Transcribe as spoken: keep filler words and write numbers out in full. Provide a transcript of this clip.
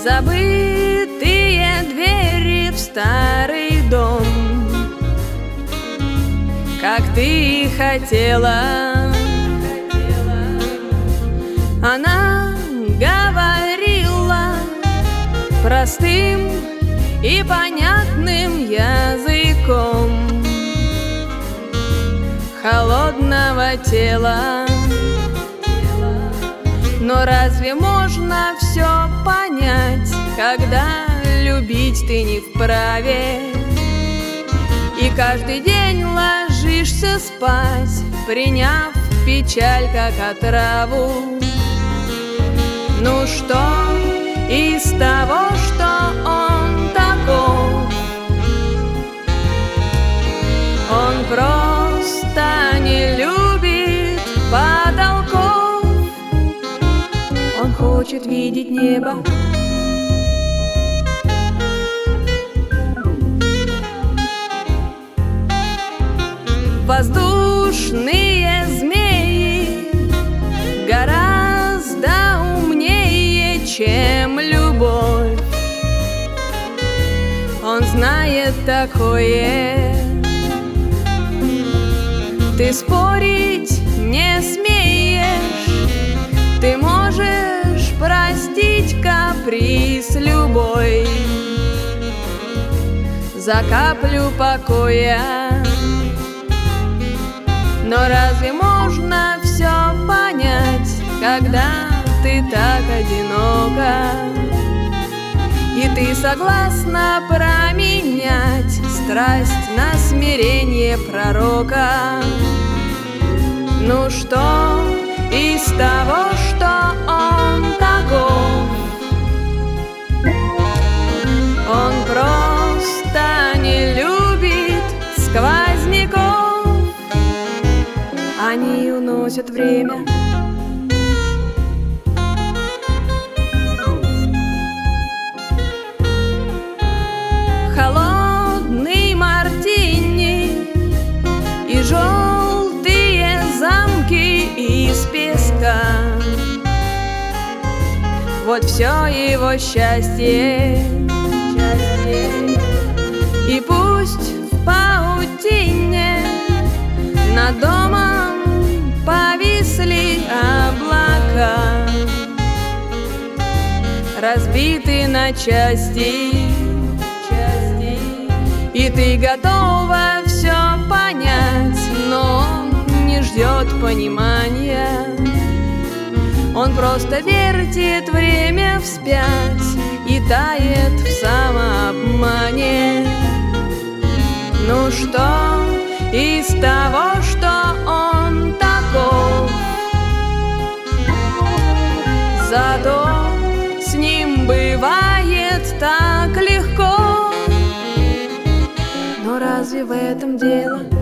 Забытые двери в старый дом, как ты хотела. Она говорила простым и понятным языком холодного тела. Но разве можно все понять, когда любить ты не вправе? И каждый день ложишься спать, приняв печаль как отраву. Ну что из того, что он таков? Он просто не любит потолков. Он хочет видеть небо. Воздушные змеи гораздо умнее, чем любовь. Он знает такое. Ты спорить не смеешь, ты можешь простить каприз любой за каплю покоя. Но разве можно все понять, когда ты так одинока? И ты согласна променять страсть на смирение пророка? Ну что из того, что он таков? Он просто не любит сквозняков. Они уносят время. Холодный мартини и желтые замки из песка. Вот все его счастье. И пусть в паутине над домом повисли облака, разбиты на части, части, и ты готова все понять, но он не ждет понимания. Он просто вертит время вспять и тает в самообмане. Ну что из того, что он таков? Зато с ним бывает так легко. Но разве в этом дело?